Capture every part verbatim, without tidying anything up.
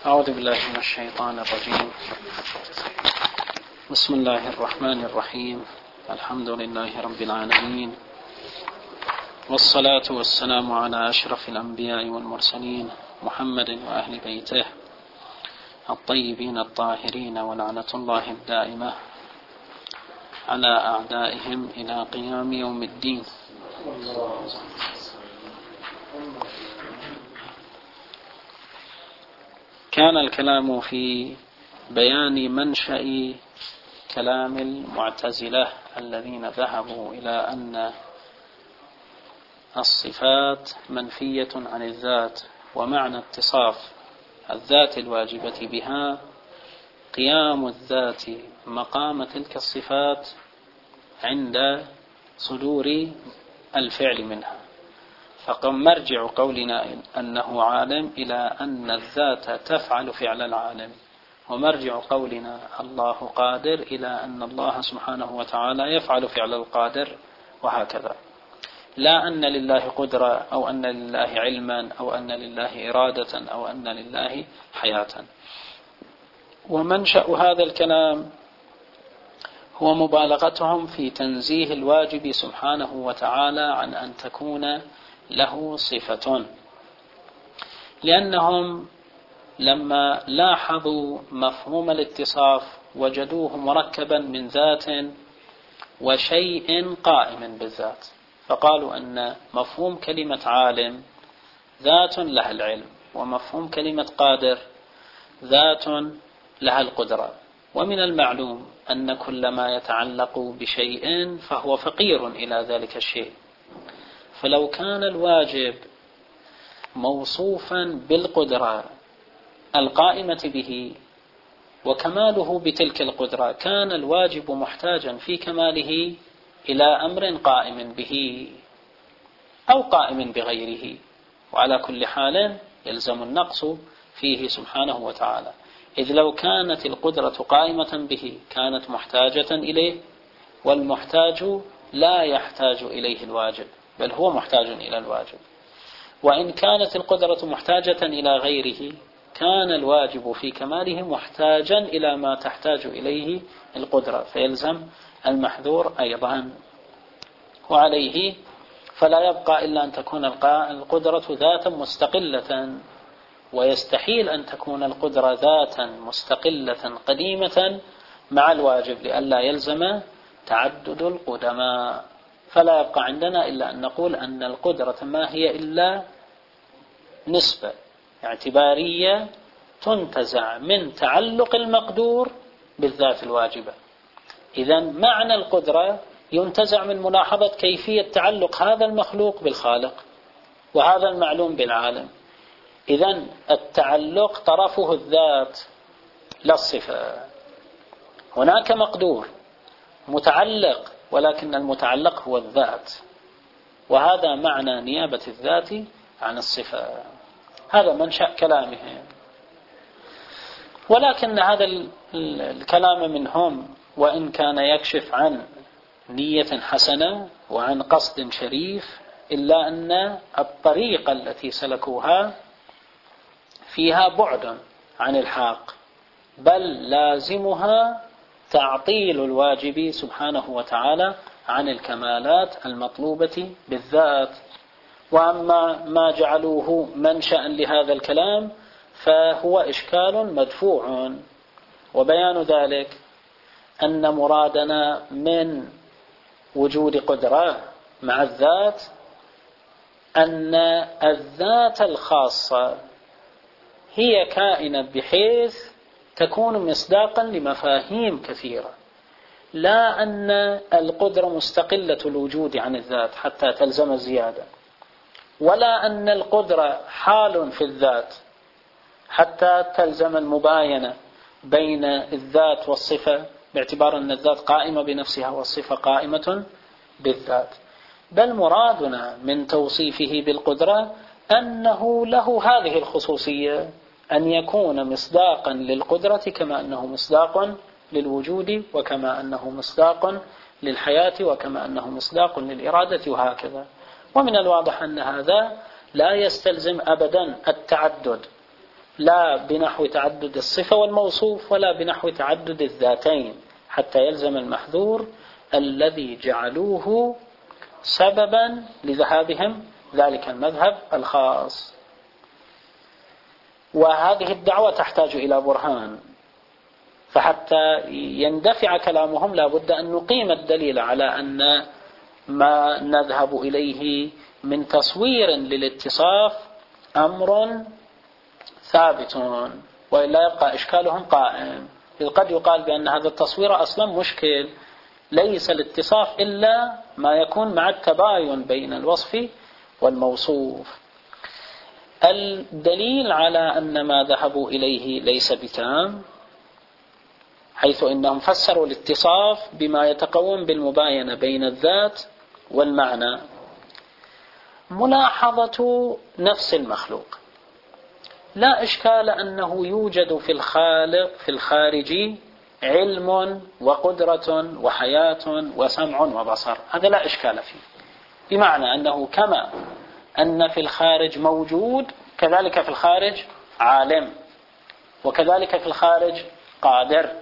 أعوذ بالله من الشيطان الرجيم. بسم الله الرحمن الرحيم. الحمد لله رب العالمين، والصلاة والسلام على أشرف الأنبياء والمرسلين محمد وأهل بيته الطيبين الطاهرين، ولعنة الله الدائمة على أعدائهم إلى قيام يوم الدين. كان الكلام في بيان منشأ كلام المعتزلة الذين ذهبوا إلى أن الصفات منفية عن الذات، ومعنى اتصاف الذات الواجبة بها قيام الذات مقام تلك الصفات عند صدور الفعل منها. فقم مرجع قولنا أنه عالم إلى أن الذات تفعل فعل العالم، ومرجع قولنا الله قادر إلى أن الله سبحانه وتعالى يفعل فعل القادر، وهكذا. لا أن لله قدرة أو أن لله علما أو أن لله إرادة أو أن لله حياة. ومنشأ هذا الكلام هو مبالغتهم في تنزيه الواجب سبحانه وتعالى عن أن تكون له صفة، لأنهم لما لاحظوا مفهوم الاتصاف وجدوه مركبا من ذات وشيء قائم بالذات، فقالوا أن مفهوم كلمة عالم ذات لها العلم، ومفهوم كلمة قادر ذات لها القدرة. ومن المعلوم أن كل ما يتعلق بشيء فهو فقير إلى ذلك الشيء. فلو كان الواجب موصوفا بالقدرة القائمة به وكماله بتلك القدرة، كان الواجب محتاجا في كماله إلى أمر قائم به أو قائم بغيره، وعلى كل حال يلزم النقص فيه سبحانه وتعالى، إذ لو كانت القدرة قائمة به كانت محتاجة إليه، والمحتاج لا يحتاج إليه الواجب، بل هو محتاج إلى الواجب. وإن كانت القدرة محتاجة إلى غيره كان الواجب في كماله محتاجا إلى ما تحتاج إليه القدرة، فيلزم المحذور أيضا. وعليه فلا يبقى إلا أن تكون القدرة ذاتا مستقلة، ويستحيل أن تكون القدرة ذاتا مستقلة قديمة مع الواجب لئلا يلزم تعدد القدماء. فلا يبقى عندنا إلا أن نقول أن القدرة ما هي إلا نسبة اعتبارية تنتزع من تعلق المقدور بالذات الواجبة. إذن معنى القدرة ينتزع من ملاحظة كيفية تعلق هذا المخلوق بالخالق، وهذا المعلوم بالعالم. إذن التعلق طرفه الذات لا الصفة. هناك مقدور متعلق، ولكن المتعلق هو الذات، وهذا معنى نيابة الذات عن الصفة. هذا منشأ كلامهم. ولكن هذا الكلام منهم وإن كان يكشف عن نية حسنة وعن قصد شريف، إلا أن الطريقة التي سلكوها فيها بعد عن الحق، بل لازمها تعطيل الواجب سبحانه وتعالى عن الكمالات المطلوبة بالذات. وأما ما جعلوه منشأ لهذا الكلام فهو إشكال مدفوع، وبيان ذلك أن مرادنا من وجود قدرة مع الذات أن الذات الخاصة هي كائنة بحيث تكون مصداقا لمفاهيم كثيرة، لا أن القدرة مستقلة الوجود عن الذات حتى تلزم الزيادة، ولا أن القدرة حال في الذات حتى تلزم المباينة بين الذات والصفة، باعتبار أن الذات قائمة بنفسها والصفة قائمة بالذات. بل مرادنا من توصيفه بالقدرة أنه له هذه الخصوصية، أن يكون مصداقا للقدرة كما أنه مصداق للوجود، وكما أنه مصداق للحياة، وكما أنه مصداق للإرادة، وهكذا. ومن الواضح أن هذا لا يستلزم أبدا التعدد، لا بنحو تعدد الصفة والموصوف ولا بنحو تعدد الذاتين، حتى يلزم المحذور الذي جعلوه سببا لذهابهم ذلك المذهب الخاص. وهذه الدعوة تحتاج إلى برهان، فحتى يندفع كلامهم لا بد أن نقيم الدليل على أن ما نذهب إليه من تصوير للاتصاف أمر ثابت، وإلا يبقى إشكالهم قائم. إذ قد يقال بأن هذا التصوير أصلا مشكل، ليس الاتصاف إلا ما يكون مع التباين بين الوصف والموصوف. الدليل على أن ما ذهبوا إليه ليس بتام، حيث إنهم فسروا الاتصاف بما يتقوم بالمباينة بين الذات والمعنى. ملاحظة نفس المخلوق، لا إشكال أنه يوجد في الخالق في الخارج علم وقدرة وحياة وسمع وبصر، هذا لا إشكال فيه، بمعنى أنه كما أن في الخارج موجود كذلك في الخارج عالم، وكذلك في الخارج قادر.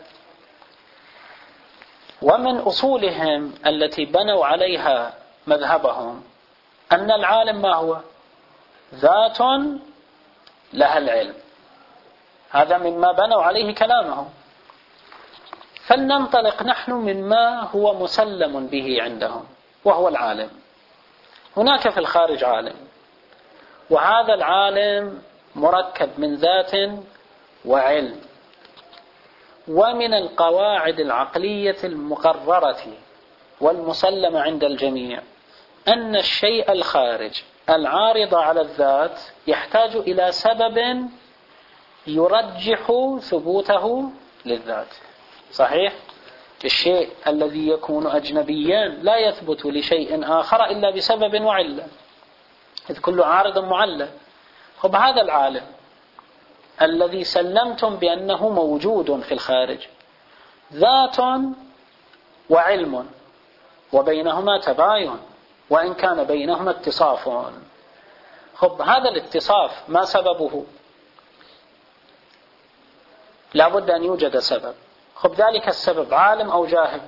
ومن أصولهم التي بنوا عليها مذهبهم أن العالم ما هو؟ ذات لها العلم، هذا مما بنوا عليه كلامهم. فلننطلق نحن مما هو مسلم به عندهم وهو العالم. هناك في الخارج عالم، وهذا العالم مركب من ذات وعلم. ومن القواعد العقلية المقررة والمسلمة عند الجميع أن الشيء الخارج العارض على الذات يحتاج إلى سبب يرجح ثبوته للذات. صحيح؟ الشيء الذي يكون أجنبيا لا يثبت لشيء آخر إلا بسبب وعلة، إذ كل عارض معلل. خب هذا العالم الذي سلمتم بأنه موجود في الخارج ذات وعلم، وبينهما تباين وإن كان بينهما اتصاف. خب هذا الاتصاف ما سببه؟ لا بد أن يوجد سبب. خب ذلك السبب عالم أو جاهل؟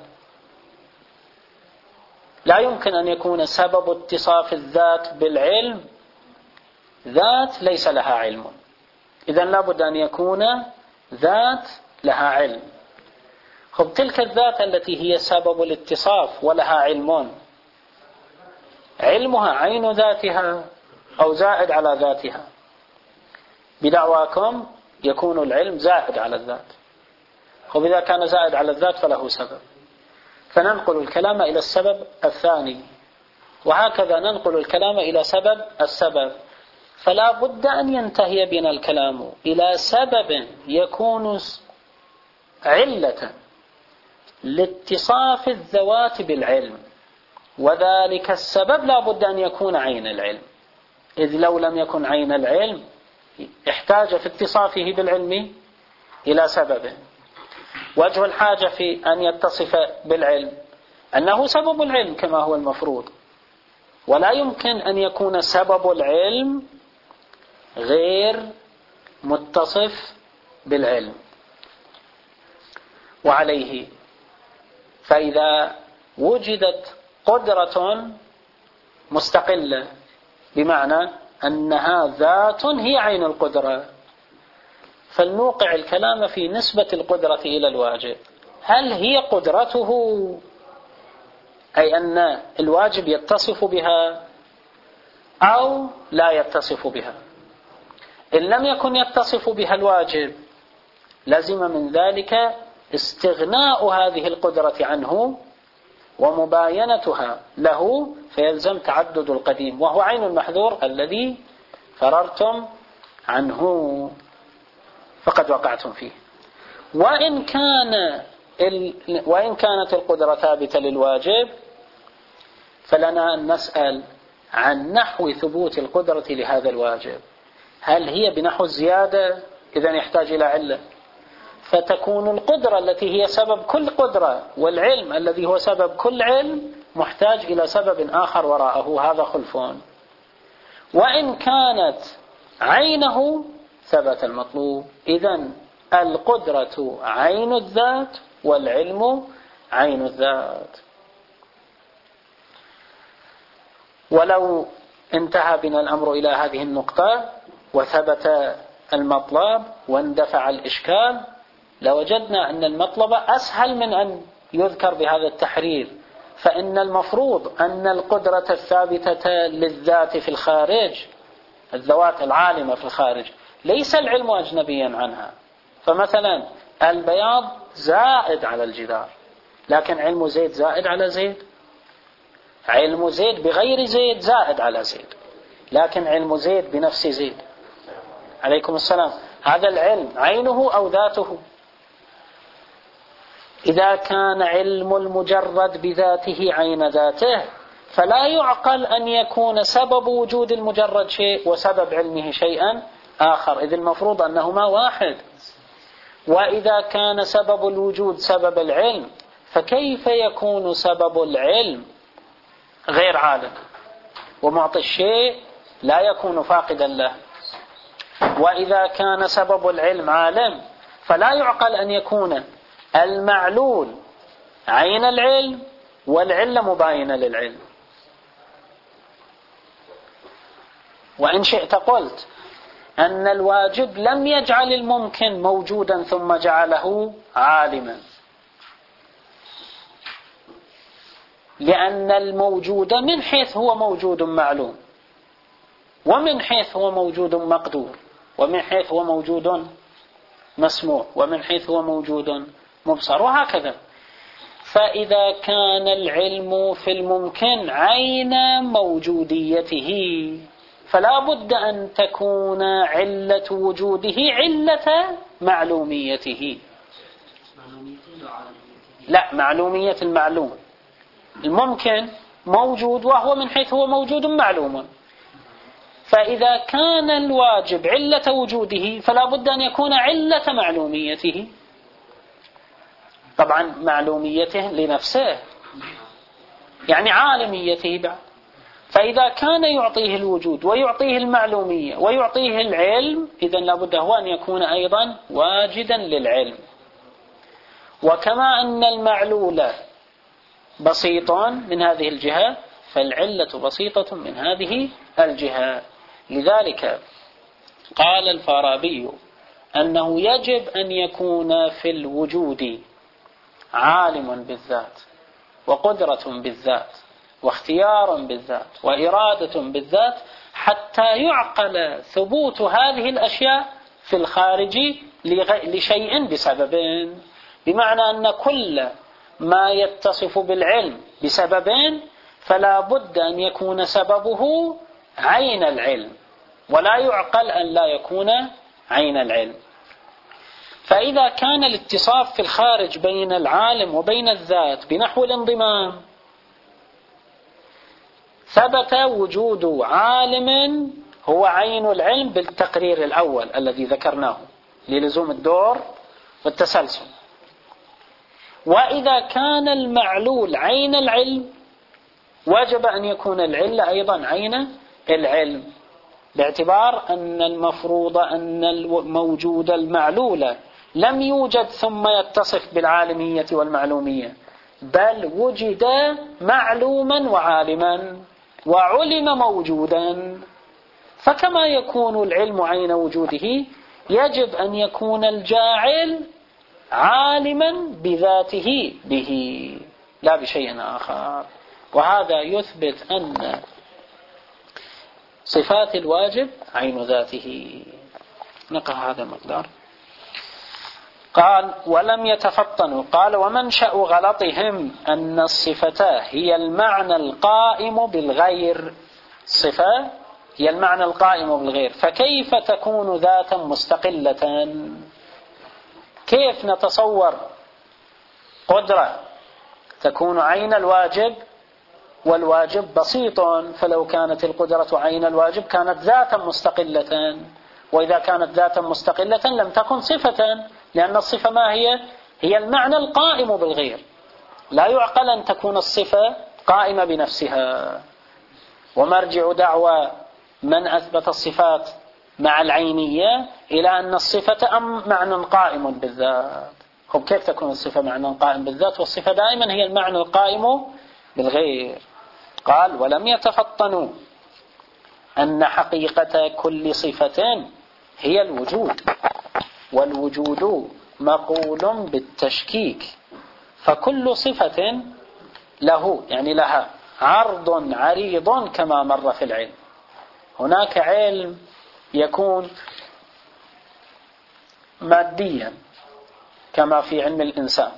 لا يمكن أن يكون سبب اتصاف الذات بالعلم ذات ليس لها علم، إذن لا بد أن يكون ذات لها علم. خب تلك الذات التي هي سبب الاتصاف ولها علم، علمها عين ذاتها أو زائد على ذاتها؟ بدعواكم يكون العلم زائد على الذات. خب إذا كان زائد على الذات فله سبب، فننقل الكلام إلى السبب الثاني، وهكذا ننقل الكلام إلى سبب السبب. فلا بد أن ينتهي بنا الكلام إلى سبب يكون علة لاتصاف الذوات بالعلم، وذلك السبب لا بد أن يكون عين العلم، إذ لو لم يكن عين العلم احتاج في اتصافه بالعلم إلى سبب. وجه الحاجة في أن يتصف بالعلم أنه سبب العلم كما هو المفروض، ولا يمكن أن يكون سبب العلم غير متصف بالعلم. وعليه فإذا وجدت قدرة مستقلة بمعنى أنها ذات هي عين القدرة، فلنوقع الكلام في نسبة القدرة إلى الواجب. هل هي قدرته، أي أن الواجب يتصف بها، أو لا يتصف بها؟ إن لم يكن يتصف بها الواجب لزم من ذلك استغناء هذه القدرة عنه ومباينتها له، فيلزم تعدد القديم وهو عين المحذور الذي فررتم عنه فقد وقعتم فيه. وإن كان ال... وإن كانت القدرة ثابتة للواجب فلنا أن نسأل عن نحو ثبوت القدرة لهذا الواجب. هل هي بنحو الزيادة؟ إذن يحتاج إلى علة، فتكون القدرة التي هي سبب كل قدرة والعلم الذي هو سبب كل علم محتاج إلى سبب آخر وراءه، هذا خلف. وإن كانت عينه ثبت المطلوب. إذن القدرة عين الذات والعلم عين الذات. ولو انتهى بنا الأمر إلى هذه النقطة وثبت المطلب واندفع الإشكال، لوجدنا أن المطلب أسهل من أن يذكر بهذا التحرير. فإن المفروض أن القدرة الثابتة للذات في الخارج، الذوات العالمة في الخارج، ليس العلم أجنبيا عنها. فمثلا البياض زائد على الجدار، لكن علم زيد زائد على زيد؟ علم زيد بغير زيد زائد على زيد، لكن علم زيد بنفس زيد. عليكم السلام. هذا العلم عينه أو ذاته؟ إذا كان علم المجرد بذاته عين ذاته، فلا يعقل أن يكون سبب وجود المجرد شيء وسبب علمه شيئا آخر، إذ المفروض أنهما واحد. وإذا كان سبب الوجود سبب العلم، فكيف يكون سبب العلم غير عالم؟ ومعطي الشيء لا يكون فاقدا له. وإذا كان سبب العلم عالم، فلا يعقل أن يكون المعلول عين العلم والعلة مباينة للعلم. وإن شئت قلت أن الواجب لم يجعل الممكن موجودا ثم جعله عالما، لأن الموجود من حيث هو موجود معلوم، ومن حيث هو موجود مقدور، ومن حيث هو موجود مسموع، ومن حيث هو موجود مبصر، وهكذا. فإذا كان العلم في الممكن عين موجوديته، فلا بد أن تكون علة وجوده علة معلوميته. لا، معلومية المعلوم. الممكن موجود وهو من حيث هو موجود معلوم، فإذا كان الواجب علة وجوده فلا بد أن يكون علة معلوميته. طبعا معلوميته لنفسه، يعني عالميته بعد. فإذا كان يعطيه الوجود ويعطيه المعلومية ويعطيه العلم، إذن لابد هو أن يكون أيضا واجدا للعلم. وكما أن المعلول بسيط من هذه الجهة، فالعلة بسيطة من هذه الجهة. لذلك قال الفارابي أنه يجب أن يكون في الوجود عالم بالذات، وقدرة بالذات، واختيار بالذات، وإرادة بالذات، حتى يعقل ثبوت هذه الأشياء في الخارج لشيء بسبب. بمعنى أن كل ما يتصف بالعلم بسبب فلا بد أن يكون سببه عين العلم، ولا يعقل أن لا يكون عين العلم. فإذا كان الاتصاف في الخارج بين العالم وبين الذات بنحو الانضمام، ثبت وجود عالم هو عين العلم بالتقرير الأول الذي ذكرناه للزوم الدور والتسلسل. وإذا كان المعلول عين العلم، وجب أن يكون العلة أيضا عين العلم، باعتبار أن المفروض أن الموجود المعلول لم يوجد ثم يتصف بالعالمية والمعلومية، بل وجد معلوما وعالما وعلم موجودا. فكما يكون العلم عين وجوده، يجب أن يكون الجاعل عالما بذاته به لا بشيء آخر. وهذا يثبت أن صفات الواجب عين ذاته. نقرأ هذا المقدار. قال ولم يتفطنوا. قال ومنشأ غلطهم أن الصفة هي المعنى القائم بالغير. الصفة هي المعنى القائم بالغير، فكيف تكون ذاتا مستقلة؟ كيف نتصور قدرة تكون عين الواجب والواجب بسيط؟ فلو كانت القدرة عين الواجب كانت ذاتا مستقلة، وإذا كانت ذاتا مستقلة لم تكن صفة، لأن الصفة ما هي؟ هي المعنى القائم بالغير. لا يعقل أن تكون الصفة قائمة بنفسها. ومرجع دعوى من أثبت الصفات مع العينية إلى أن الصفة أم معنى قائم بالذات. خب كيف تكون الصفة معنى قائم بالذات والصفة دائما هي المعنى القائم بالغير؟ قال ولم يتفطنوا أن حقيقة كل صفة هي الوجود، والوجود مقول بالتشكيك، فكل صفة له يعني لها عرض عريض كما مر في العلم. هناك علم يكون ماديا كما في علم الإنسان،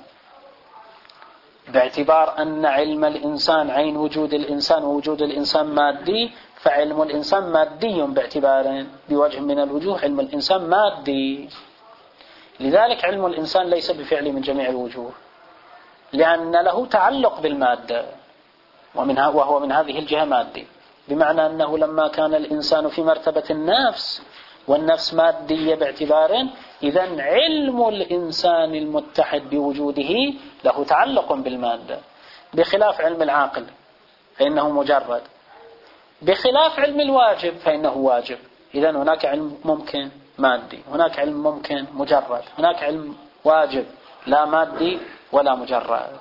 باعتبار أن علم الإنسان عين وجود الإنسان ووجود الإنسان مادي، فعلم الإنسان مادي باعتبار بوجه من الوجوه علم الإنسان مادي. لذلك علم الإنسان ليس بفعل من جميع الوجوه، لأن له تعلق بالمادة ومنها وهو من هذه الجهة مادي، بمعنى أنه لما كان الإنسان في مرتبة النفس والنفس مادية باعتبار، إذن علم الإنسان المتحد بوجوده له تعلق بالمادة، بخلاف علم العاقل فإنه مجرد، بخلاف علم الواجب فإنه واجب. إذن هناك علم ممكن مادي، هناك علم ممكن مجرد، هناك علم واجب لا مادي ولا مجرد،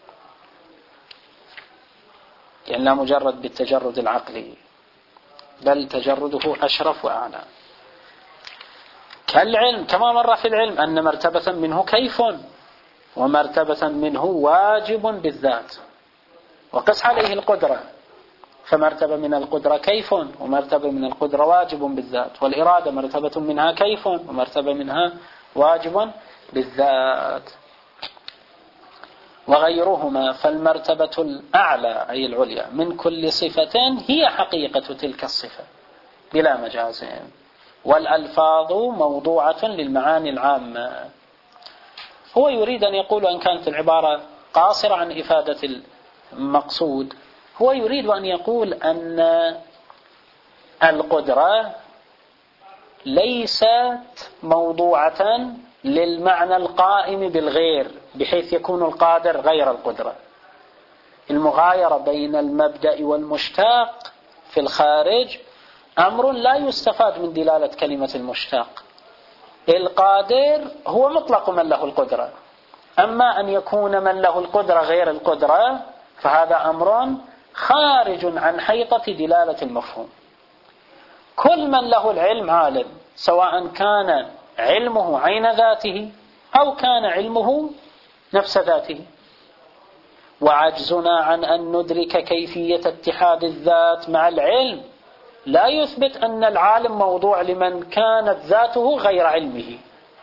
يعني لا مجرد بالتجرد العقلي بل تجرده أشرف وأعلى. كالعلم كما مر في العلم أن مرتبة منه كيف ومرتبة منه واجب بالذات، وقس عليه القدرة، فمرتبة من القدرة كيف ومرتبة من القدرة واجب بالذات، والإرادة مرتبة منها كيف ومرتبة منها واجب بالذات وغيرهما. فالمرتبة الأعلى أي العليا من كل صفة هي حقيقة تلك الصفة بلا مجاز، والألفاظ موضوعة للمعاني العامة. هو يريد أن يقول أن كانت العبارة قاصرة عن إفادة المقصود، هو يريد أن يقول أن القدرة ليست موضوعة للمعنى القائم بالغير بحيث يكون القادر غير القدرة. المغايرة بين المبدأ والمشتاق في الخارج أمر لا يستفاد من دلالة كلمة المشتاق. القادر هو مطلق من له القدرة، أما أن يكون من له القدرة غير القدرة فهذا أمر خارج عن حيطة دلالة المفهوم. كل من له العلم عالم، سواء كان علمه عين ذاته أو كان علمه نفس ذاته، وعجزنا عن أن ندرك كيفية اتحاد الذات مع العلم لا يثبت أن العالم موضوع لمن كانت ذاته غير علمه.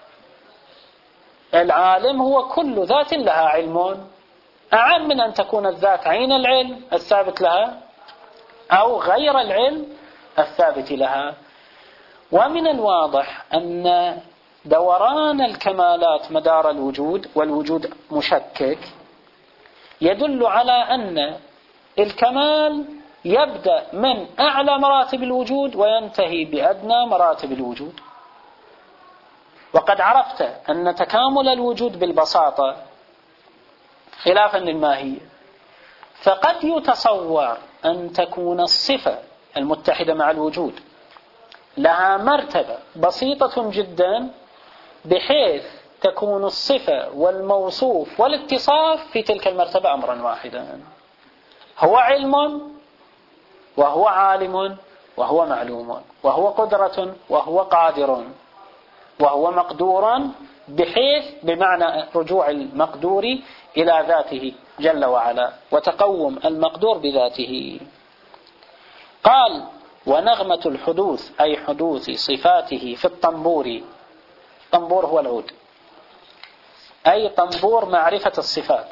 العالم هو كل ذات لها علم، أعم من أن تكون الذات عين العلم الثابت لها أو غير العلم الثابت لها. ومن الواضح أن دوران الكمالات مدار الوجود والوجود مشكك يدل على أن الكمال يبدأ من أعلى مراتب الوجود وينتهي بأدنى مراتب الوجود. وقد عرفت أن تكامل الوجود بالبساطة خلافا للماهية، فقد يتصور أن تكون الصفة المتحدة مع الوجود لها مرتبة بسيطة جدا بحيث تكون الصفة والموصوف والاتصاف في تلك المرتبة أمرا واحدا، هو علم وهو عالم وهو معلوم وهو قدرة وهو قادر وهو مقدور، بحيث بمعنى رجوع المقدور إلى ذاته جل وعلا وتقوم المقدور بذاته. قال ونغمة الحدوث أي حدوث صفاته في الطنبور، الطنبور هو العود، أي طنبور معرفة الصفات،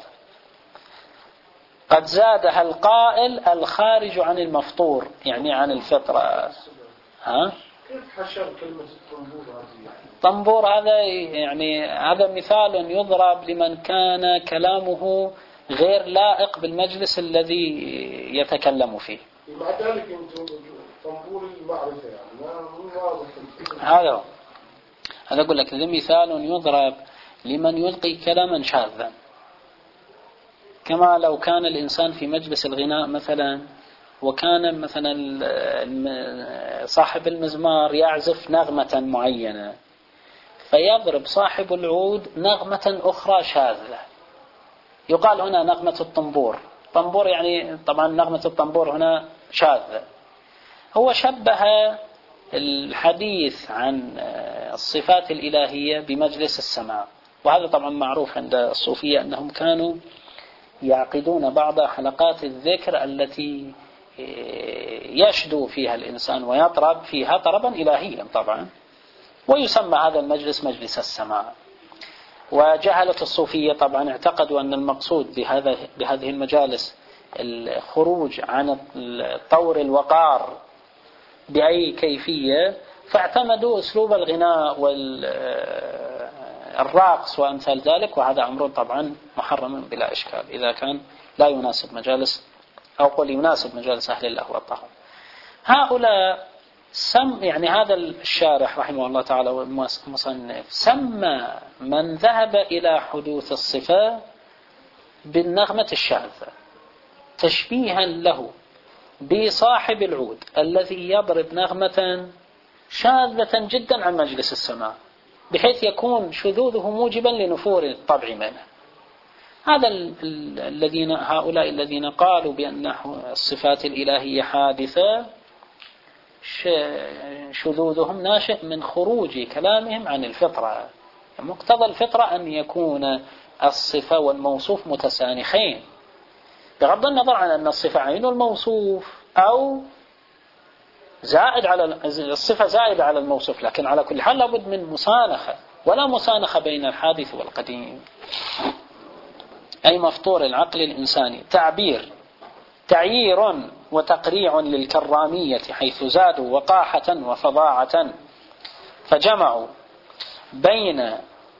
قد زادها القائل الخارج عن المفطور يعني عن الفطرة. ها؟ كيف حشر كلمة الطنبور هذه؟ طنبور هذا يعني هذا مثال يضرب لمن كان كلامه غير لائق بالمجلس الذي يتكلم فيه. مع ذلك أنتم طنبور المعرفة يعني ما هو واضح. هذا هذا أقول لك هذا مثال يضرب لمن يلقي كلاما شاذا، كما لو كان الإنسان في مجلس الغناء مثلا وكان مثلا صاحب المزمار يعزف نغمة معينة، فيضرب صاحب العود نغمة أخرى شاذة، يقال هنا نغمة الطنبور. طنبور يعني طبعا نغمة الطنبور هنا شاذة. هو شبه الحديث عن الصفات الإلهية بمجلس السماع، وهذا طبعا معروف عند الصوفية أنهم كانوا يعقدون بعض حلقات الذكر التي يشدو فيها الإنسان ويطرب فيها طربا إلهيا طبعا، ويسمى هذا المجلس مجلس السماع. وجهلة الصوفية طبعا اعتقدوا أن المقصود بهذا بهذه المجالس الخروج عن طور الوقار بأي كيفية، فاعتمدوا أسلوب الغناء والرقص وأمثال ذلك، وهذا أمر طبعا محرم بلا إشكال إذا كان لا يناسب مجالس أو قل يناسب مجالس أهل الله والطهر. هؤلاء سم يعني هذا الشارح رحمه الله تعالى والمصنف سمى من ذهب إلى حدوث الصفة بالنغمة الشاذة تشبيها له بصاحب العود الذي يضرب نغمة شاذة جدا عن مجلس السماع، بحيث يكون شذوذه موجبا لنفور الطبع منه. هذا الذين هؤلاء الذين قالوا بأن الصفات الإلهية حادثة شذوذهم ناشئ من خروج كلامهم عن الفطرة. مقتضى الفطرة أن يكون الصفة والموصوف متسانخين، بغض النظر عن أن الصفة عين الموصوف أو زائد على الصفة زائد على الموصوف، لكن على كل حال لابد من مسانخة، ولا مسانخة بين الحادث والقديم. أي مفطور العقل الإنساني تعبير تعيير وتقريع للكرامية، حيث زادوا وقاحة وفظاعة، فجمعوا بين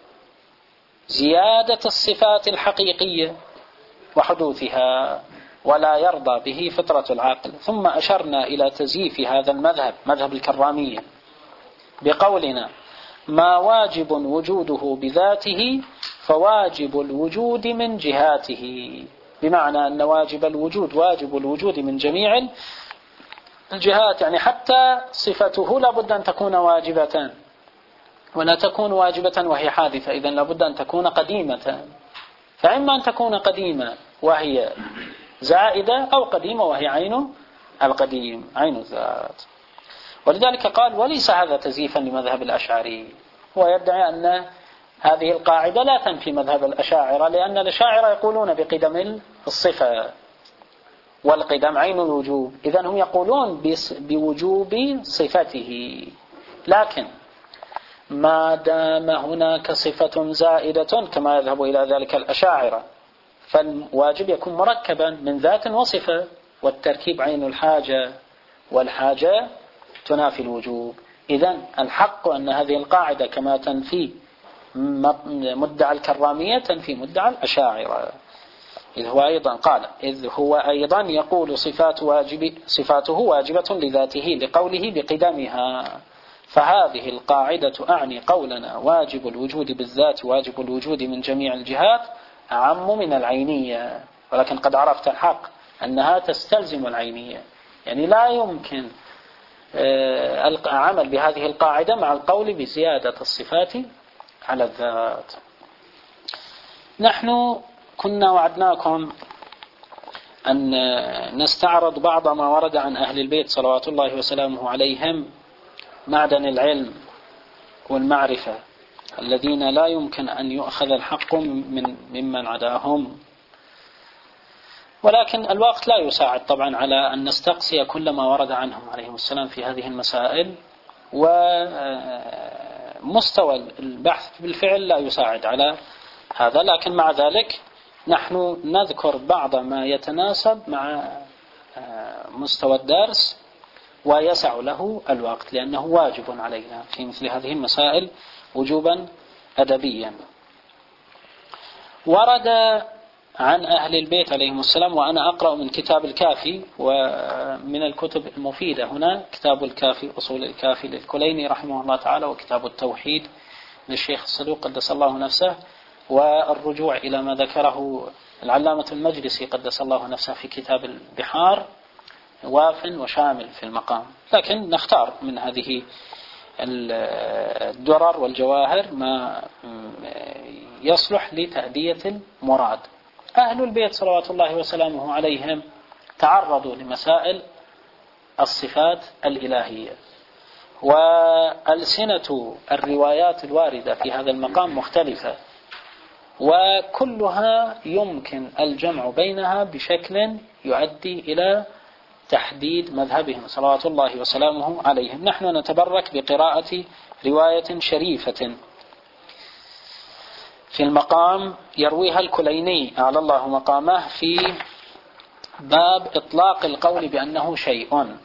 زيادة الصفات الحقيقية وحدوثها ولا يرضى به فطرة العقل. ثم أشرنا إلى تزييف هذا المذهب مذهب الكرامية بقولنا: ما واجب وجوده بذاته فواجب الوجود من جهاته، بمعنى أن واجب الوجود واجب الوجود من جميع الجهات، يعني حتى صفته لابد أن تكون واجبة، ولا تكون واجبة وهي حادثة، إذن لابد أن تكون قديمة، فإما أن تكون قديمة وهي زائدة أو قديمة وهي عين القديم عين الذات. ولذلك قال: وليس هذا تزييفا لمذهب الأشعري. هو يدعي أن هذه القاعدة لا تنفي مذهب الأشاعرة، لأن الأشاعرة يقولون بقدم الصفة، والقدم عين الوجوب، إذن هم يقولون بوجوب صفته، لكن ما دام هناك صفة زائدة كما يذهب إلى ذلك الأشاعرة، فالواجب يكون مركبا من ذات وصفة، والتركيب عين الحاجة، والحاجة تنافي الوجوب. إذن الحق أن هذه القاعدة كما تنفي مدعى الكرامية تنفي مدعى الأشاعرة. إذ هو أيضا قال إذ هو أيضا يقول صفات واجب صفاته واجبة لذاته لقوله بقدمها، فهذه القاعدة أعني قولنا واجب الوجود بالذات واجب الوجود من جميع الجهات أعم من العينية، ولكن قد عرفت الحق أنها تستلزم العينية، يعني لا يمكن العمل بهذه القاعدة مع القول بزيادة الصفات على الذات. نحن كنا وعدناكم أن نستعرض بعض ما ورد عن أهل البيت صلوات الله وسلامه عليهم، معدن العلم والمعرفة الذين لا يمكن أن يؤخذ الحق من ممن عداهم، ولكن الوقت لا يساعد طبعا على أن نستقصي كل ما ورد عنهم عليهم السلام في هذه المسائل، ومستوى البحث بالفعل لا يساعد على هذا، لكن مع ذلك نحن نذكر بعض ما يتناسب مع مستوى الدرس ويسع له الوقت، لأنه واجب علينا في مثل هذه المسائل وجوبا أدبيا. ورد عن أهل البيت عليهم السلام، وأنا أقرأ من كتاب الكافي، ومن الكتب المفيدة هنا كتاب الكافي أصول الكافي للكليني رحمه الله تعالى، وكتاب التوحيد للشيخ الصدوق قدس الله نفسه، والرجوع إلى ما ذكره العلامة المجلسي قدس الله نفسه في كتاب البحار واف وشامل في المقام، لكن نختار من هذه الدرر والجواهر ما يصلح لتأدية المراد. أهل البيت صلوات الله وسلامه عليهم تعرضوا لمسائل الصفات الإلهية، وألسنة الروايات الواردة في هذا المقام مختلفة، وكلها يمكن الجمع بينها بشكل يؤدي إلى تحديد مذهبهم صلوات الله وسلامه عليهم. نحن نتبرك بقراءة رواية شريفة في المقام يرويها الكليني أعلى الله مقامه في باب إطلاق القول بأنه شيء.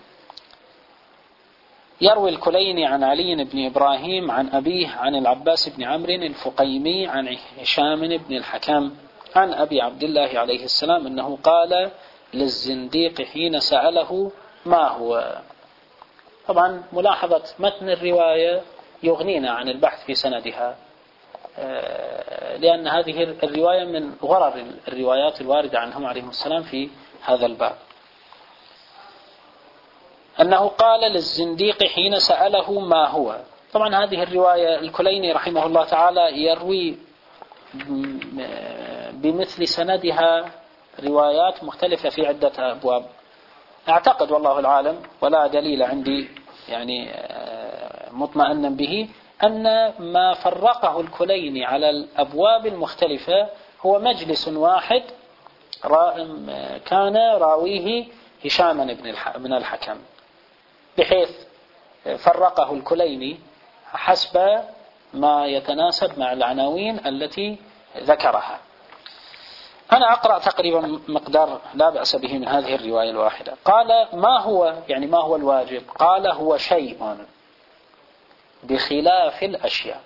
يروي الكليني عن علي بن إبراهيم عن أبيه عن العباس بن عمرو الفقيمي عن هشام بن الحكم عن أبي عبد الله عليه السلام أنه قال للزنديق حين سأله ما هو. طبعا ملاحظة متن الرواية يغنينا عن البحث في سندها، لأن هذه الرواية من غرر الروايات الواردة عنهم عليهم السلام في هذا الباب، أنه قال للزنديق حين سأله ما هو. طبعا هذه الرواية الكليني رحمه الله تعالى يروي بمثل سندها روايات مختلفة في عدة أبواب. أعتقد والله العالم ولا دليل عندي يعني مطمئنا به أن ما فرقه الكليني على الأبواب المختلفة هو مجلس واحد كان راويه هشام بن الحكم، بحيث فرقه الكليني حسب ما يتناسب مع العناوين التي ذكرها. أنا أقرأ تقريبا مقدار لا بأس به من هذه الرواية الواحدة. قال ما هو، يعني ما هو الواجب؟ قال هو شيء بخلاف الأشياء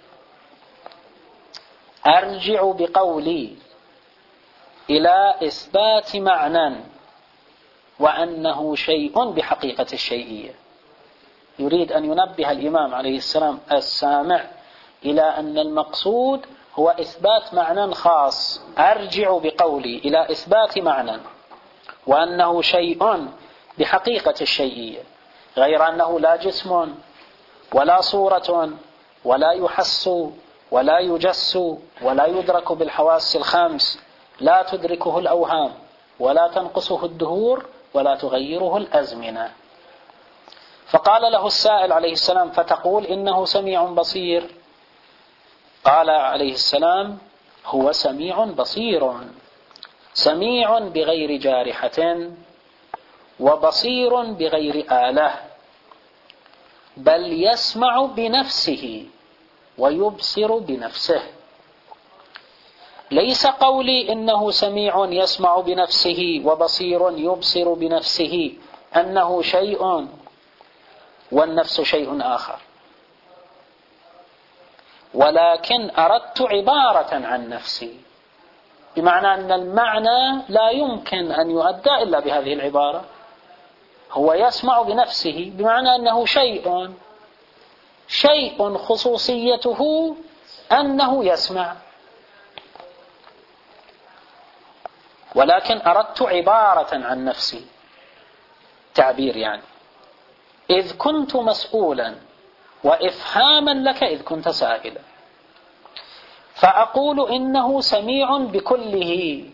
أرجع بقولي إلى إثبات معنى وأنه شيء بحقيقة الشيئية. يريد أن ينبه الإمام عليه السلام السامع إلى أن المقصود هو إثبات معنى خاص. أرجع بقولي إلى إثبات معنى وأنه شيء بحقيقة الشيئية، غير أنه لا جسم ولا صورة ولا يحس ولا يجس ولا يدرك بالحواس الخمس، لا تدركه الأوهام ولا تنقصه الدهور ولا تغيره الأزمنة. فقال له السائل عليه السلام فتقول إنه سميع بصير؟ قال عليه السلام هو سميع بصير، سميع بغير جارحة وبصير بغير آلة، بل يسمع بنفسه ويبصر بنفسه. ليس قولي إنه سميع يسمع بنفسه وبصير يبصر بنفسه أنه شيء والنفس شيء آخر، ولكن أردت عبارة عن نفسي، بمعنى أن المعنى لا يمكن أن يؤدى إلا بهذه العبارة. هو يسمع بنفسه بمعنى أنه شيء، شيء خصوصيته أنه يسمع، ولكن أردت عبارة عن نفسي، تعبير يعني، إذ كنت مسؤولا وإفهاما لك إذ كنت سائلا، فأقول إنه سميع بكله،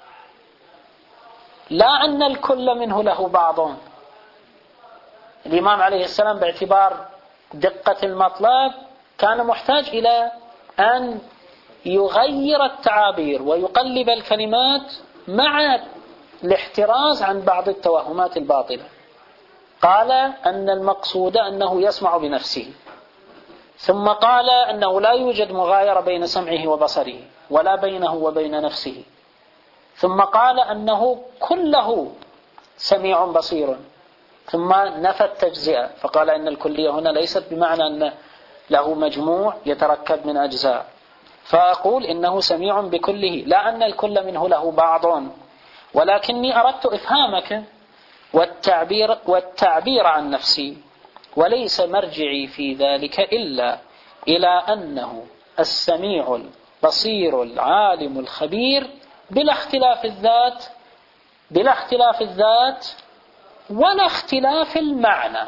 لا أن الكل منه له بعض. الإمام عليه السلام باعتبار دقة المطلب كان محتاج إلى أن يغير التعابير ويقلب الكلمات مع الاحتراز عن بعض التوهمات الباطلة. قال أن المقصود أنه يسمع بنفسه، ثم قال أنه لا يوجد مغايرة بين سمعه وبصره ولا بينه وبين نفسه، ثم قال أنه كله سميع بصير، ثم نفى التجزئة فقال أن الكلية هنا ليست بمعنى أن له مجموع يتركب من أجزاء. فأقول إنه سميع بكله، لا أن الكل منه له بعض، ولكني أردت إفهامك والتعبير, والتعبير عن نفسي، وليس مرجعي في ذلك إلا إلى أنه السميع البصير العالم الخبير بلا اختلاف الذات، بلا اختلاف الذات ولا اختلاف المعنى.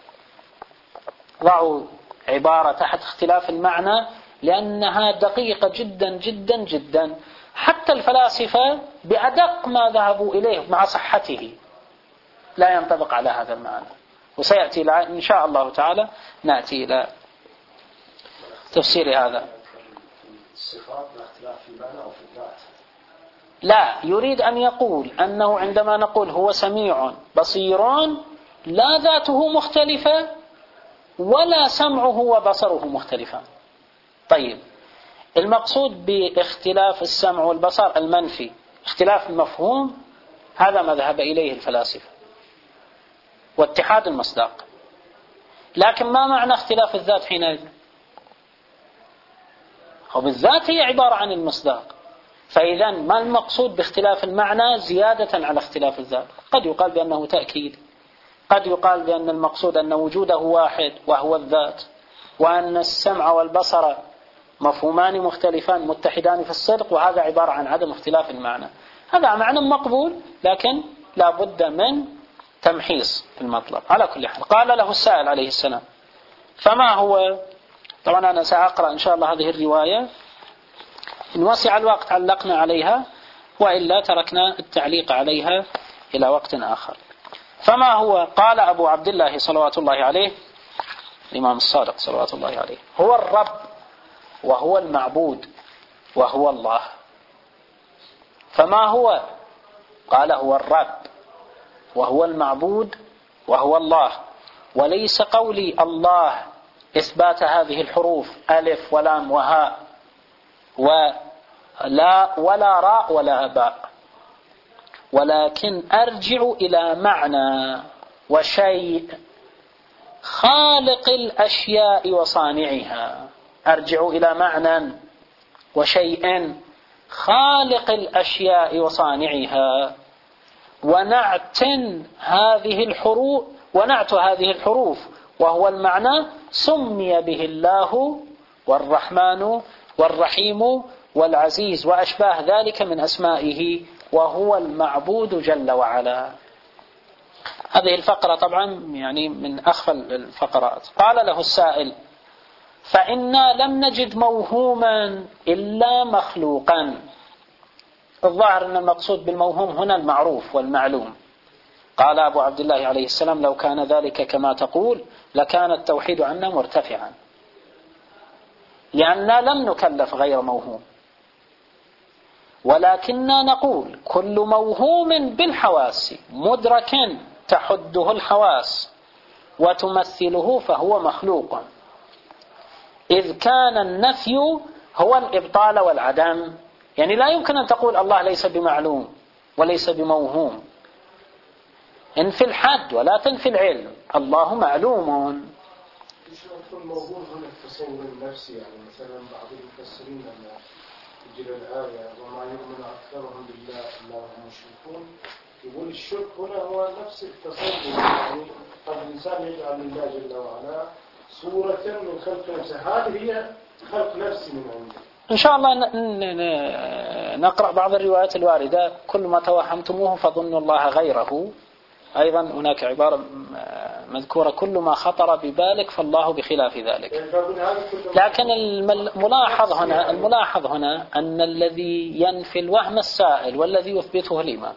ضعوا عبارة تحت اختلاف المعنى لأنها دقيقة جدا جدا جدا. حتى الفلاسفة بأدق ما ذهبوا إليه مع صحته لا ينطبق على هذا المعنى. وسيأتي إن شاء الله تعالى نأتي إلى تفسير هذا. الصفات لا اختلاف في المعنى أو في الذات. لا، يريد أن يقول أنه عندما نقول هو سميع بصير لا ذاته مختلفة ولا سمعه وبصره مختلفان. طيب، المقصود باختلاف السمع والبصر المنفي اختلاف المفهوم، هذا ما ذهب إليه الفلاسفة واتحاد المصداق. لكن ما معنى اختلاف الذات حينئذ؟ وبالذات هي عبارة عن المصداق. فإذا ما المقصود باختلاف المعنى زيادة على اختلاف الذات؟ قد يقال بأنه تأكيد، قد يقال بأن المقصود أن وجوده واحد وهو الذات، وأن السمع والبصر مفهومان مختلفان متحدان في الصدق، وهذا عبارة عن عدم اختلاف المعنى. هذا معنى مقبول، لكن لا بد من تمحيص المطلب. على كل حال، قال له السائل عليه السلام: فما هو؟ طبعا أنا سأقرأ إن شاء الله هذه الرواية، إن وسع الوقت علقنا عليها، وإلا تركنا التعليق عليها إلى وقت آخر. فما هو؟ قال أبو عبد الله صلوات الله عليه، الإمام الصادق صلوات الله عليه: هو الرب وهو المعبود وهو الله. فما هو؟ قال: هو الرب وهو المعبود وهو الله. وليس قولي الله إثبات هذه الحروف ألف ولام وهاء ولا ولا راء ولا باء، ولكن أرجع إلى معنى وشيء خالق الأشياء وصانعها. أرجع إلى معنى وشيء خالق الأشياء وصانعها، ونعت هذه الحروف ونعت هذه الحروف وهو المعنى سمي به الله والرحمن والرحيم والعزيز وأشباه ذلك من أسمائه، وهو المعبود جل وعلا. هذه الفقرة طبعا يعني من أخفى الفقرات. قال له السائل: فإنا لم نجد موهوما إلا مخلوقا. الظاهر أن المقصود بالموهوم هنا المعروف والمعلوم. قال أبو عبد الله عليه السلام: لو كان ذلك كما تقول لكان التوحيد عنا مرتفعا، لأننا لم نكلف غير موهوم، ولكننا نقول كل موهوم بالحواس مدرك تحده الحواس وتمثله فهو مخلوق، إذ كان النفي هو الإبطال والعدم. يعني لا يمكن أن تقول الله ليس بمعلوم وليس بموهوم، انفي الحد ولا تنفي العلم، الله معلوم. يكون موجود هنا التصور النفسي. يعني مثلا بعض المفسرين لما تجد الآية وما يؤمن أكثرهم بالله إلا هم مشركون، يقول الشرك هنا هو نفس التصور. يعني قد الإنسان يجعل لله جل وعلا صورة من خلق نفسه، هذه هي خلق نفسي من عنده. إن شاء الله نقرأ بعض الروايات الواردة: كل ما توهمتموه فظنوا الله غيره. أيضا هناك عبارة مذكورة: كل ما خطر ببالك فالله بخلاف ذلك. لكن الملاحظ هنا الملاحظ هنا أن الذي ينفي الوهم السائل والذي يثبته الإمام.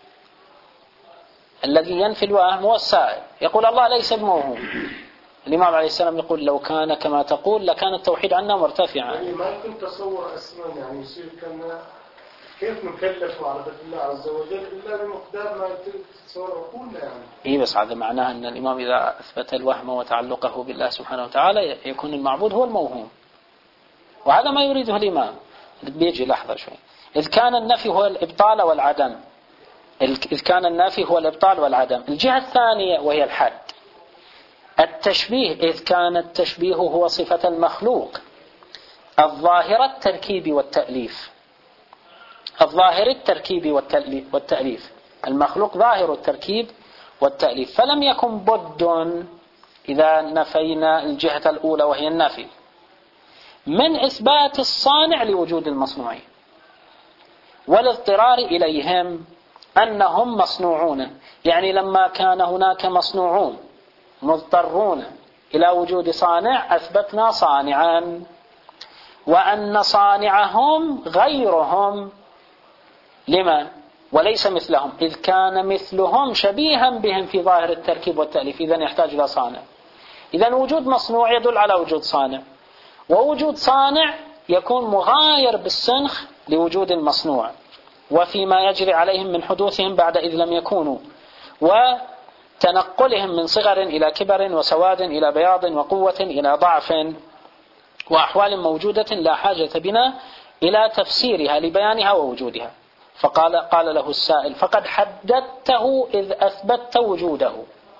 الذي ينفي الوهم هو السائل، يقول الله ليس بموهوم. الإمام عليه السلام يقول: لو كان كما تقول لكان التوحيد عنا مرتفعا. يعني ما يمكن تصور أصلا، يعني يصير كنا كيف نكلف على بيت الله عز وجل إلا بمقدار ما يتصور عقولنا. يعني إيه، بس هذا معناه أن الإمام إذا أثبت الوهم وتعلقه بالله سبحانه وتعالى يكون المعبود هو الموهوم، وهذا ما يريده الإمام. بيجي لحظة شوي. إذ كان النفي هو الإبطال والعدم، إذ كان النفي هو الإبطال والعدم. الجهة الثانية وهي الحد. التشبيه، إذ كان التشبيه هو صفة المخلوق الظاهرة التركيب والتأليف. الظاهر التركيب والتأليف، المخلوق ظاهر التركيب والتأليف. فلم يكن بد إذا نفينا الجهة الأولى وهي النفي من إثبات الصانع لوجود المصنوعين والاضطرار إليهم أنهم مصنوعون، يعني لما كان هناك مصنوعون مضطرون إلى وجود صانع أثبتنا صانعا، وأن صانعهم غيرهم. لما؟ وليس مثلهم، إذ كان مثلهم شبيها بهم في ظاهر التركيب والتأليف، إذن يحتاج إلى صانع. إذن وجود مصنوع يدل على وجود صانع، ووجود صانع يكون مغاير بالسنخ لوجود المصنوع وفيما يجري عليهم من حدوثهم بعد إذ لم يكونوا، وتنقلهم من صغر إلى كبر وسواد إلى بياض وقوة إلى ضعف، وأحوال موجودة لا حاجة بنا إلى تفسيرها لبيانها ووجودها. فقال قال له السائل: فقد حددته إذ أثبتت وجوده.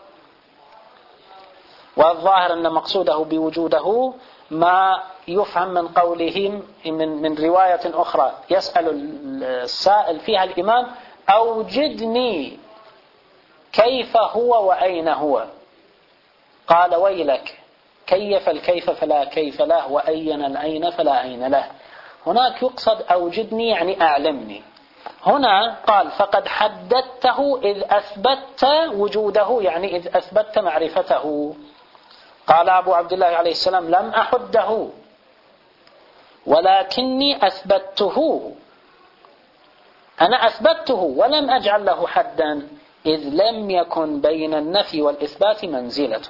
والظاهر أن مقصوده بوجوده ما يفهم من قولهم من, من رواية أخرى يسأل السائل فيها الإمام: أوجدني كيف هو وأين هو؟ قال: ويلك، كيف الكيف فلا كيف له، وأين الأين فلا أين له. هناك يقصد أوجدني يعني أعلمني. هنا قال: فقد حددته إذ أثبتت وجوده، يعني إذ أثبتت معرفته. قال أبو عبد الله عليه السلام: لم أحده ولكني أثبته، أنا أثبته ولم أجعل له حدا، إذ لم يكن بين النفي والإثبات منزلة.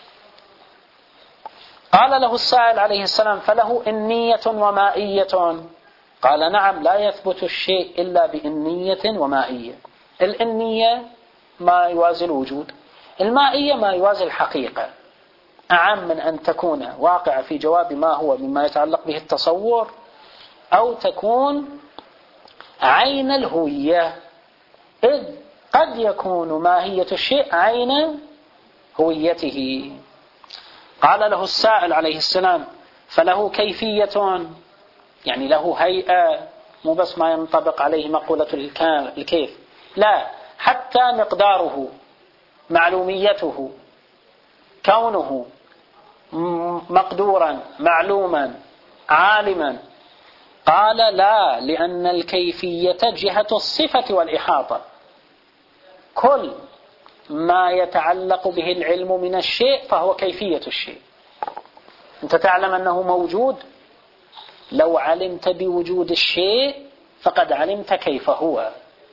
قال له السائل عليه السلام: فله إنية ومائية؟ قال: نعم، لا يثبت الشيء إلا بإنية ومائية. الإنية ما يوازي الوجود، المائية ما يوازي الحقيقة، أعم من أن تكون واقعة في جواب ما هو مما يتعلق به التصور، أو تكون عين الهوية، إذ قد يكون ماهية الشيء عين هويته. قال له السائل عليه السلام: فله كيفية؟ يعني له هيئة، مو بس ما ينطبق عليه مقولة الكيف، لا، حتى مقداره، معلوميته، كونه مقدورا معلوما عالما. قال: لا، لأن الكيفية جهة الصفة والإحاطة، كل ما يتعلق به العلم من الشيء فهو كيفية الشيء. أنت تعلم أنه موجود، لو علمت بوجود الشيء فقد علمت كيف هو.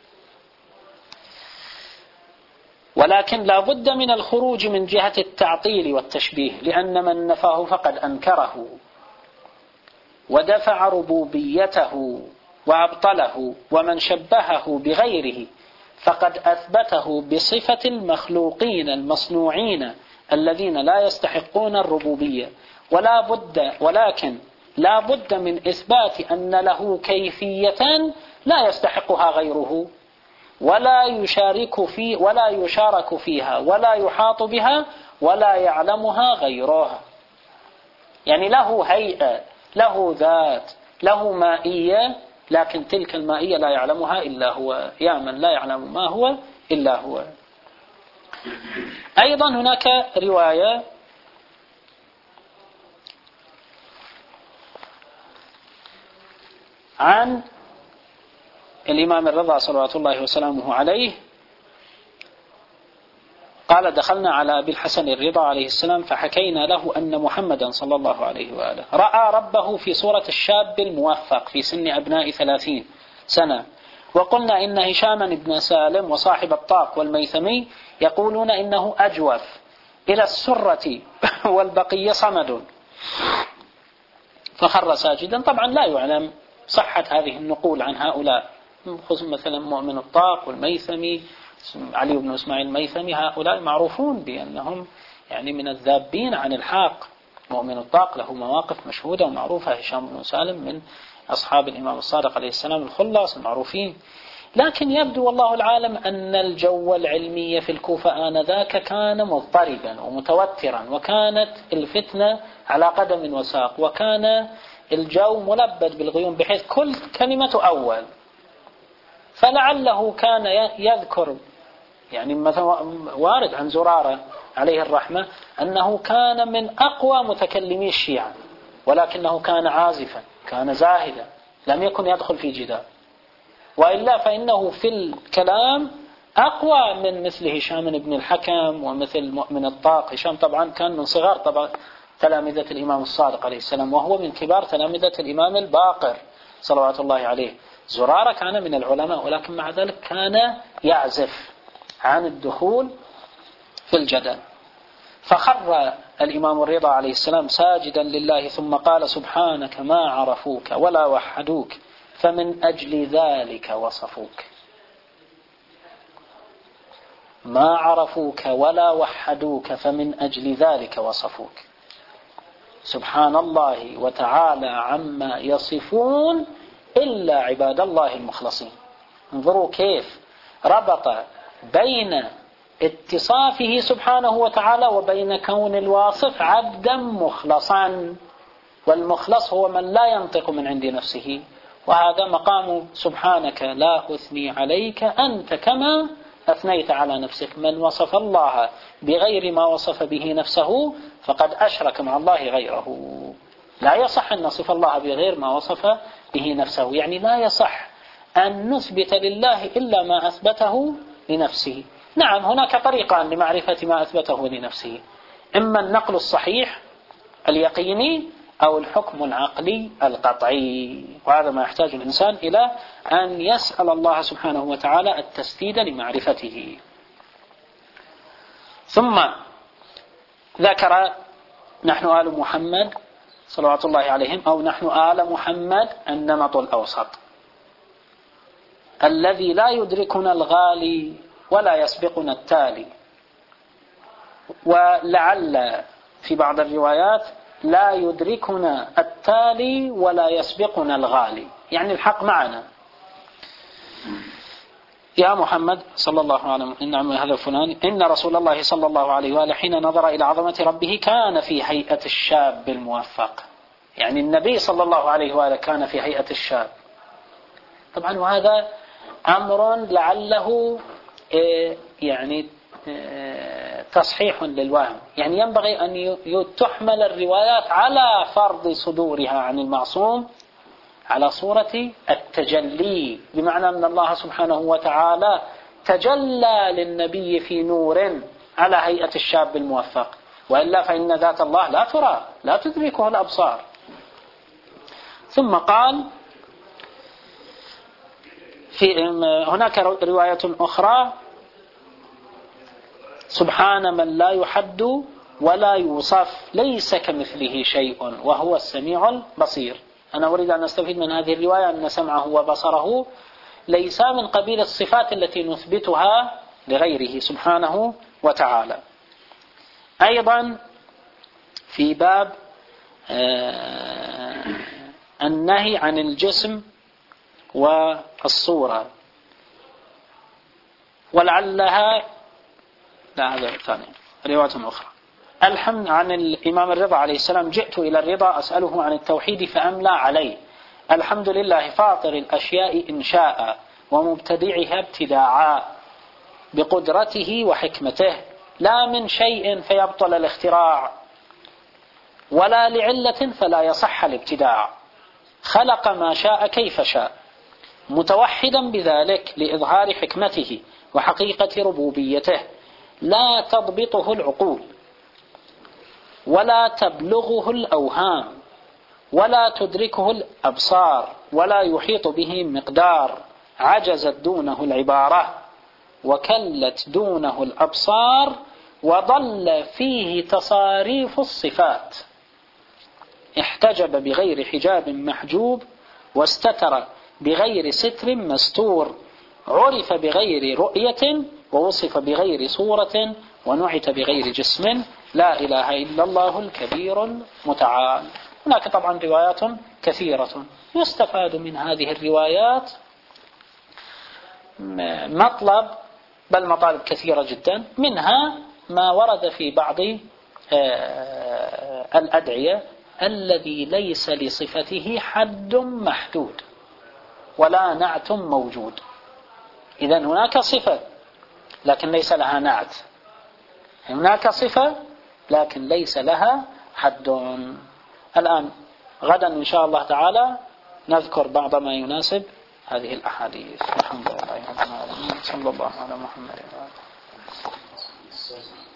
ولكن لا بد من الخروج من جهة التعطيل والتشبيه، لأن من نفاه فقد أنكره ودفع ربوبيته وأبطله، ومن شبهه بغيره فقد أثبته بصفة المخلوقين المصنوعين الذين لا يستحقون الربوبية. ولا بد ولكن لا بد من إثبات أن له كيفية لا يستحقها غيره، ولا يشارك في ولا يشارك فيها ولا يحاط بها ولا يعلمها غيرها. يعني له هيئة، له ذات، له مائية، لكن تلك المائية لا يعلمها إلا هو، يا من لا يعلم ما هو إلا هو. أيضا هناك رواية عن الإمام الرضا صلوات الله وسلامه عليه قال: دخلنا على أبي الحسن الرضا عليه السلام فحكينا له أن محمدا صلى الله عليه وآله رأى ربه في صورة الشاب الموفق في سن أبناء ثلاثين سنة، وقلنا إن هشاما بن سالم وصاحب الطاق والميثمي يقولون إنه أجوف إلى السرة والبقية صمد، فخر ساجدا. طبعا لا يعلم صحة هذه النقول عن هؤلاء، خصوصا مثلا مؤمن الطاق والميثمي، علي بن إسماعيل الميثمي، هؤلاء معروفون بأنهم يعني من الذابين عن الحق. مؤمن الطاق له مواقف مشهودة ومعروفة. هشام بن سالم من أصحاب الإمام الصادق عليه السلام الخلاص المعروفين. لكن يبدو والله العالم أن الجو العلمي في الكوفة آنذاك كان مضطربا ومتوترا، وكانت الفتنة على قدم وساق، وكان الجو ملبد بالغيوم بحيث كل كلمة أول. فلعله كان يذكر، يعني مثلا وارد عن زرارة عليه الرحمة أنه كان من أقوى متكلمي الشيعة، ولكنه كان عازفا، كان زاهدا، لم يكن يدخل في جدال. وإلا فإنه في الكلام أقوى من مثل هشام بن الحكم ومثل مؤمن الطاق. هشام طبعا كان من صغار طبعا تلامذة الإمام الصادق عليه السلام، وهو من كبار تلامذة الإمام الباقر صلوات الله عليه. زرارة كان من العلماء، ولكن مع ذلك كان يعزف عن الدخول في الجدل. فخر الإمام الرضا عليه السلام ساجدا لله ثم قال: سبحانك ما عرفوك ولا وحدوك فمن أجل ذلك وصفوك. ما عرفوك ولا وحدوك فمن أجل ذلك وصفوك. سبحان الله وتعالى عما يصفون إلا عباد الله المخلصين. انظروا كيف ربط بين اتصافه سبحانه وتعالى وبين كون الواصف عبدا مخلصا، والمخلص هو من لا ينطق من عند نفسه، وهذا مقام سبحانك لا أثني عليك أنت كما أثنيت على نفسك. من وصف الله بغير ما وصف به نفسه فقد أشرك مع الله غيره. لا يصح أن نصف الله بغير ما وصف به نفسه، يعني لا يصح أن نثبت لله إلا ما أثبته لنفسه. نعم هناك طريقان لمعرفة ما أثبته لنفسه، إما النقل الصحيح اليقيني أو الحكم العقلي القطعي، وهذا ما يحتاج الإنسان إلى أن يسأل الله سبحانه وتعالى التسديد لمعرفته. ثم ذكر: نحن آل محمد صلوات الله عليهم، أو نحن آل محمد النمط الأوسط الذي لا يدركنا الغالي ولا يسبقنا التالي. ولعل في بعض الروايات لا يدركنا التالي ولا يسبقنا الغالي، يعني الحق معنا. يا محمد صلى الله عليه وسلم إن هذا فلان إن رسول الله صلى الله عليه وآله حين نظر إلى عظمة ربه كان في هيئة الشاب الموفق. يعني النبي صلى الله عليه وآله كان في هيئة الشاب. طبعا وهذا أمر لعله يعني تصحيح للوهم، يعني ينبغي أن تحمل الروايات على فرض صدورها عن المعصوم على صورة التجلي، بمعنى أن الله سبحانه وتعالى تجلى للنبي في نور على هيئة الشاب الموفق، وإلا فإن ذات الله لا ترى لا تدركه الأبصار. ثم قال في هناك رواية أخرى: سبحان من لا يحد ولا يوصف ليس كمثله شيء وهو السميع البصير. أنا أريد أن أستفيد من هذه الرواية أن سمعه وبصره ليس من قبيل الصفات التي نثبتها لغيره سبحانه وتعالى. أيضا في باب النهي عن الجسم والصورة، ولعلها لا هذا ثاني رواية أخرى. الحمد عن الإمام الرضا عليه السلام: جئت إلى الرضا أسأله عن التوحيد فأملى عليه. الحمد لله فاطر الأشياء إنشاء ومبتدعها ابتداعا بقدرته وحكمته، لا من شيء فيبطل الاختراع ولا لعلة فلا يصح الابتداع، خلق ما شاء كيف شاء متوحدا بذلك لإظهار حكمته وحقيقة ربوبيته، لا تضبطه العقول ولا تبلغه الأوهام ولا تدركه الأبصار ولا يحيط به مقدار، عجزت دونه العبارة وكلت دونه الأبصار وضل فيه تصاريف الصفات، احتجب بغير حجاب محجوب واستتر بغير ستر مستور، عرف بغير رؤية ووصف بغير صورة ونعت بغير جسم، لا إله إلا الله الكبير المتعال. هناك طبعا روايات كثيرة يستفاد من هذه الروايات مطلب بل مطالب كثيرة جدا، منها ما ورد في بعض الأدعية الذي ليس لصفته حد محدود ولا نعت موجود. إذن هناك صفة لكن ليس لها نعت، هناك صفة لكن ليس لها حد. الآن غدا إن شاء الله تعالى نذكر بعض ما يناسب هذه الأحاديث. الحمد لله رب العالمين، صلى الله على محمد وعلى آله.